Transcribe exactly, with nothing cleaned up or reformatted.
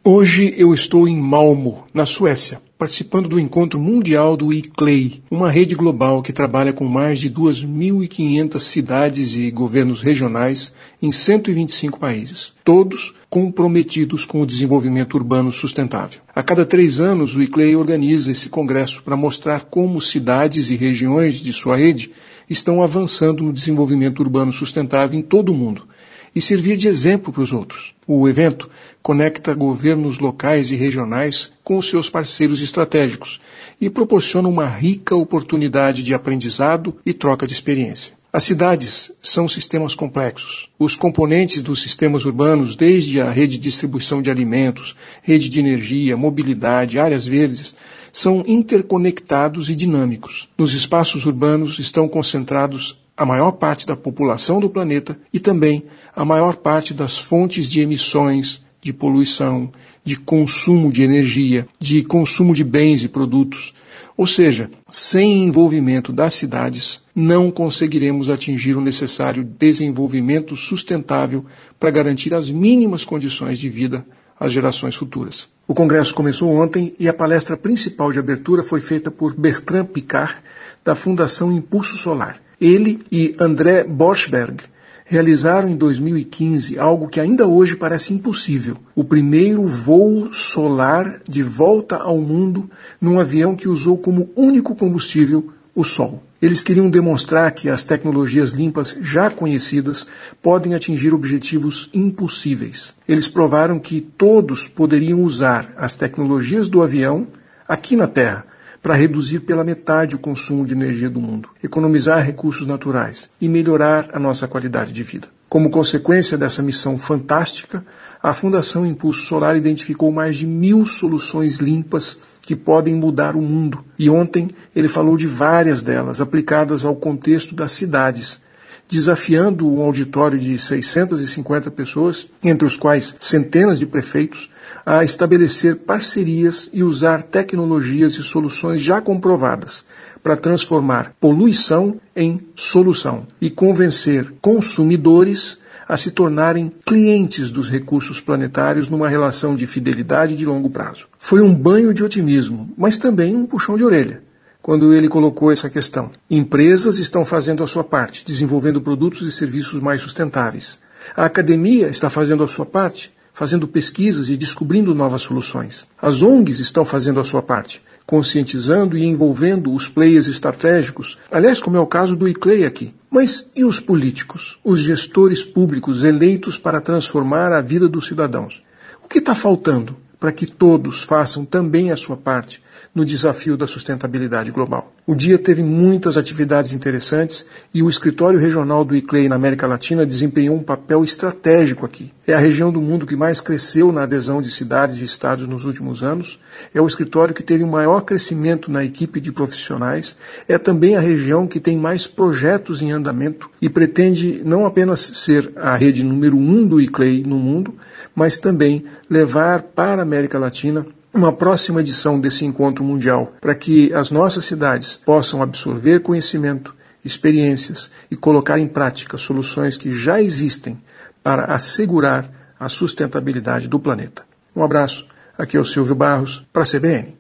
Hoje eu estou em Malmö, na Suécia, participando do encontro mundial do I C L E I, uma rede global que trabalha com mais de duas mil e quinhentas cidades e governos regionais em cento e vinte e cinco países, todos comprometidos com o desenvolvimento urbano sustentável. A cada três anos, o I C L E I organiza esse congresso para mostrar como cidades e regiões de sua rede estão avançando no desenvolvimento urbano sustentável em todo o mundo e servir de exemplo para os outros. O evento conecta governos locais e regionais com os seus parceiros estratégicos e proporciona uma rica oportunidade de aprendizado e troca de experiência. As cidades são sistemas complexos. Os componentes dos sistemas urbanos, desde a rede de distribuição de alimentos, rede de energia, mobilidade, áreas verdes, são interconectados e dinâmicos. Nos espaços urbanos estão concentrados a maior parte da população do planeta e também a maior parte das fontes de emissões, de poluição, de consumo de energia, de consumo de bens e produtos. Ou seja, sem envolvimento das cidades, não conseguiremos atingir o necessário desenvolvimento sustentável para garantir as mínimas condições de vida às gerações futuras. O congresso começou ontem e a palestra principal de abertura foi feita por Bertrand Piccard, da Fundação Impulso Solar. Ele e André Borschberg realizaram em dois mil e quinze algo que ainda hoje parece impossível: o primeiro voo solar de volta ao mundo num avião que usou como único combustível o Sol. Eles queriam demonstrar que as tecnologias limpas já conhecidas podem atingir objetivos impossíveis. Eles provaram que todos poderiam usar as tecnologias do avião aqui na Terra para reduzir pela metade o consumo de energia do mundo, economizar recursos naturais e melhorar a nossa qualidade de vida. Como consequência dessa missão fantástica, a Fundação Impulso Solar identificou mais de mil soluções limpas que podem mudar o mundo. E ontem ele falou de várias delas aplicadas ao contexto das cidades, desafiando um auditório de seiscentas e cinquenta pessoas, entre os quais centenas de prefeitos, a estabelecer parcerias e usar tecnologias e soluções já comprovadas para transformar poluição em solução e convencer consumidores a se tornarem clientes dos recursos planetários numa relação de fidelidade de longo prazo. Foi um banho de otimismo, mas também um puxão de orelha, quando ele colocou essa questão. Empresas estão fazendo a sua parte, desenvolvendo produtos e serviços mais sustentáveis. A academia está fazendo a sua parte, fazendo pesquisas e descobrindo novas soluções. As O N Gs estão fazendo a sua parte, conscientizando e envolvendo os players estratégicos, aliás, como é o caso do I C L E I aqui. Mas e os políticos, os gestores públicos eleitos para transformar a vida dos cidadãos? O que está faltando para que todos façam também a sua parte no desafio da sustentabilidade global? O dia teve muitas atividades interessantes e o escritório regional do I C L E I na América Latina desempenhou um papel estratégico aqui. É a região do mundo que mais cresceu na adesão de cidades e estados nos últimos anos, é o escritório que teve o maior crescimento na equipe de profissionais, é também a região que tem mais projetos em andamento e pretende não apenas ser a rede número um do I C L E I no mundo, mas também levar para a América Latina uma próxima edição desse encontro mundial, para que as nossas cidades possam absorver conhecimento, experiências e colocar em prática soluções que já existem para assegurar a sustentabilidade do planeta. Um abraço, aqui é o Silvio Barros, para a C B N.